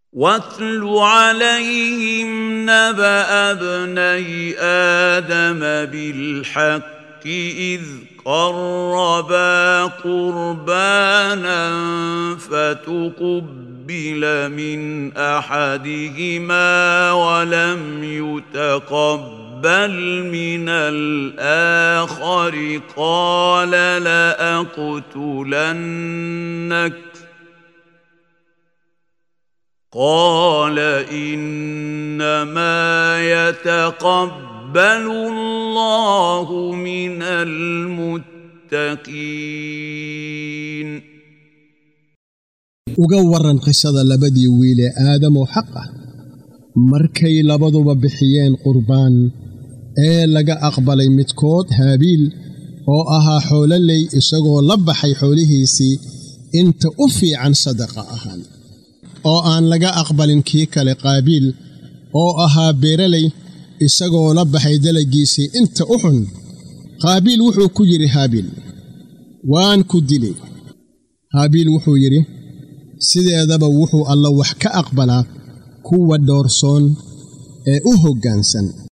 واتل عليهم نبأ ابني آدم بالحق إذ قربا قربانا فتقبل من أحدهما ولم يتقبل من الآخر قال لأقتلنك قال إنما يتقبل الله من المتقين. وقورن قصة لبدي ويل آدم وحقه مركي لبضو ببحيين قربان لقى أقبلي متكود هابيل oo ahaa xoololey isagoo la baxay xoolihiisii inta u fiican sadaqa ahaan oo aan laga aqbalin kii kale qaabiil oo ahaa beeraley isagoo la baxay dalagiisii inta u xun qaabiil wuxuu ku yiri haabiil waan ku dilay haabiil wuxuu yiri sideedaba wuxuu alla wax ka aqbalaa kuwa doorsoon ee u hoggaansan